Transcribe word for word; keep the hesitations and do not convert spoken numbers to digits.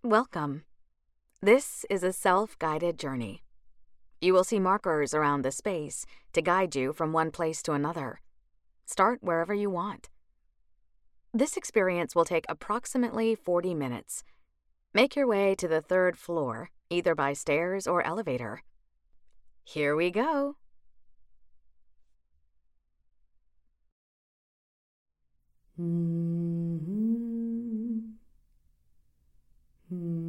Welcome. This is a self-guided journey. You will see markers around the space to guide you from one place to another. Start wherever you want. This experience will take approximately forty minutes. Make your way to the third floor, either by stairs or elevator. Here we go. Mm-hmm. Mm-hmm.